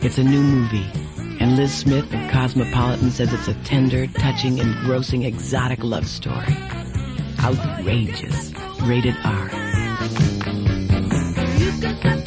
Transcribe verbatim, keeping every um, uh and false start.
It's a new movie, and Liz Smith of Cosmopolitan says it's a tender, touching, engrossing, exotic love story. Outrageous. Rated R.